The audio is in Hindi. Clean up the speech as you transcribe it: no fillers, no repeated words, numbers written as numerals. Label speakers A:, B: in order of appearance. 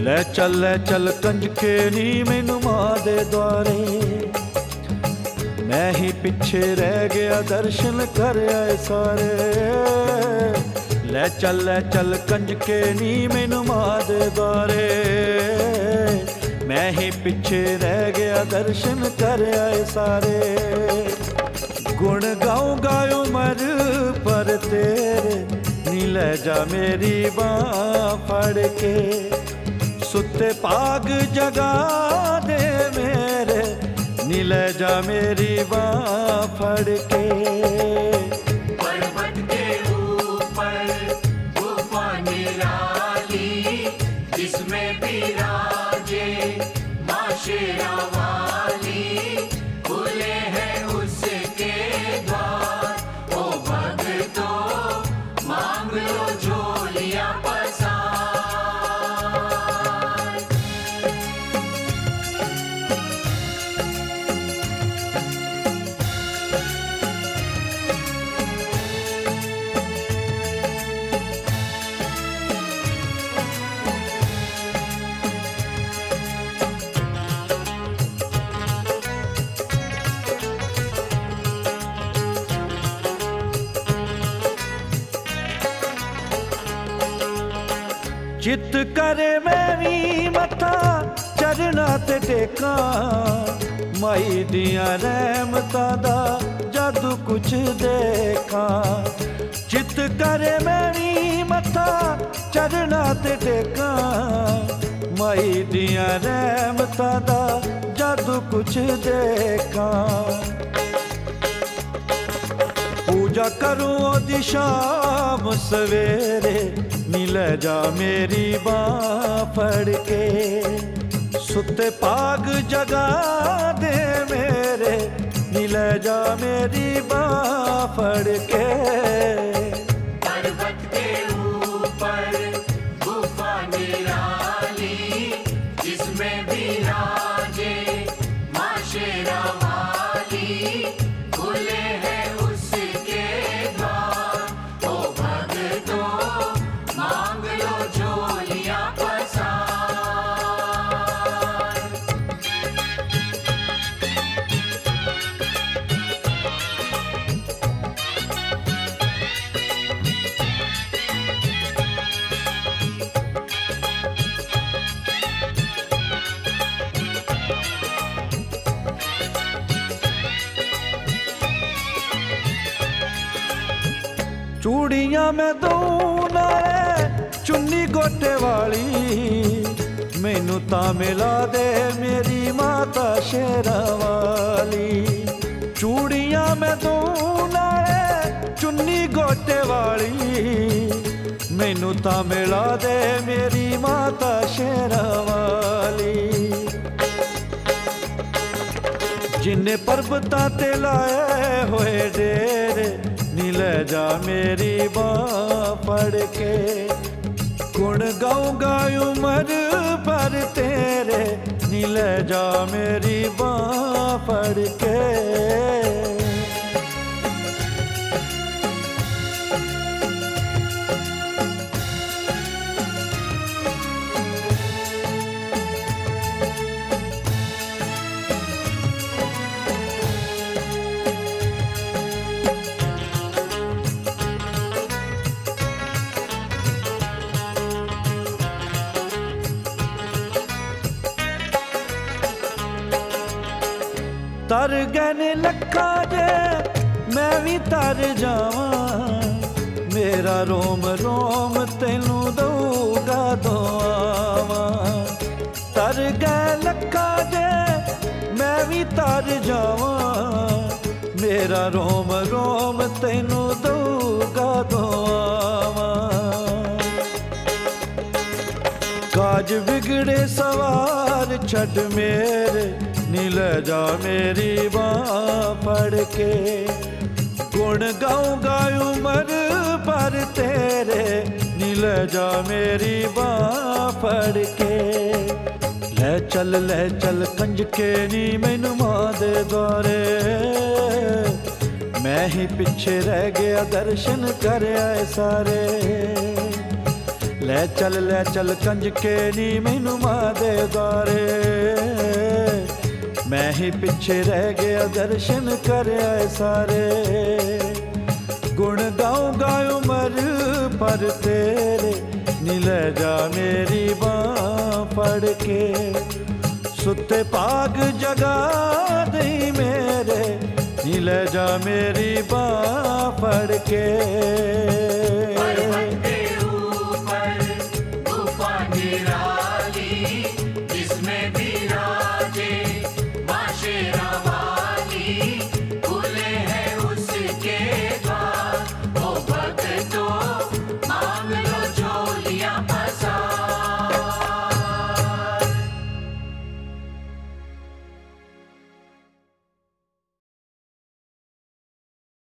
A: ਲੈ ਚੱਲ ਕੰਜਕੇ ਨੀ ਮੈਨੂੰ ਮਾਂ ਦੇ ਦੁਆਰੇ, ਮੈਂ ਹੀ ਪਿੱਛੇ ਰਹਿ ਗਿਆ ਦਰਸ਼ਨ ਕਰ ਆਏ ਸਾਰੇ। ਲੈ ਚੱਲ ਕੰਜਕੇ ਨੀ ਮੈਨੂੰ ਮਾਂ ਦੇ ਦੁਆਰੇ, ਮੈਂ ਹੀ ਪਿੱਛੇ ਰਹਿ ਗਿਆ ਦਰਸ਼ਨ ਕਰ ਆਏ ਸਾਰੇ। गुण गाऊंगा उमर पर तेरे, नी ले जा मेरी बाँ फड़ के, सुते पाग जगा दे मेरे, नी ले जा मेरी बाँ फड़ के।
B: पर्वत के ऊपर गुफा निराली, जिसमें विराजे माँ शेरा वाली, खुले हैं उसके द्वार। ओ भक्तों मांग लो झोलियां पसार।
A: चित करे मैं भी मथा चरना ते टेका, माई दिया रहमतां दा जादू कुछ देखा। चित करे मैं भी मथा चरना ते टेका, माई दिया रहमतां दा जादू कुछ देखा। पूजा करूं ओदी शाम सवेरे, नी ले जा मेरी बाँ फड़ के, सुते पाग जगा दे मेरे, नी ले जा मेरी बाँ फड़ के।
B: पर्वत के ऊपर गुफा निराली, जिसमें विराजे माँ शेरा वाली, खुले हैं उसके द्वार। ओ भक्तों मांग लो झोलियां पसार।
A: चूड़ियां मैं दूं नाले चुन्नी गोटे वाली, मैनू तां मिला दे मेरी माता शेरा वाली। चूड़ियां मैं दूं नाले चुन्नी गोटे वाली, मैनू तां मिला दे मेरी माता शेरा वाली। जिन्ने पर्वतां ते लाए होए डेरे, नी ले जा मेरी बाँ फड़ के, गुण गाऊंगा उमर पर तेरे, नी ले जा मेरी बाँ फड़ के। तर गए लखा जे मैं भी तर जावां, मेरा रोम रोम तेनू दूगा दुआवां। तर गए लखा जे मैं भी तर जावां, मेरा रोम रोम तेनू दूगा दुआवां। काज बिगड़े सवार छड़ मेरे, नी ले जा मेरी बाँ फड़ के, गुण गाऊंगा उमर पर तेरे, नी ले जा मेरी बाँ फड़ के। ले चल कंजके नी मैनू मां दे द्वारे, मैं ही पिछे रह गया दर्शन कर आए सारे। ਲੈ ਚੱਲ ਕੰਜ ਕੇ ਨੀ ਮੈਨੂੰ ਮਾਂ ਦੇ ਦੁਆਰੇ ਮੈਂ ਹੀ ਪਿੱਛੇ ਰਹਿ ਗਿਆ ਦਰਸ਼ਨ ਕਰ ਆਏ ਸਾਰੇ ਗੁਣ ਗਾਉਂਗਾ ਉਮਰ ਪਰ ਤੇਰੇ ਨੀ ਲੈ ਜਾ ਮੇਰੀ ਬਾਂਹ ਫੜ ਕੇ ਸੁੱਤੇ ਭਾਗ ਜਗਾ ਦੇ ਮੇਰੇ ਨੀ ਲੈ ਜਾ ਮੇਰੀ ਬਾਂਹ ਫੜ ਕੇ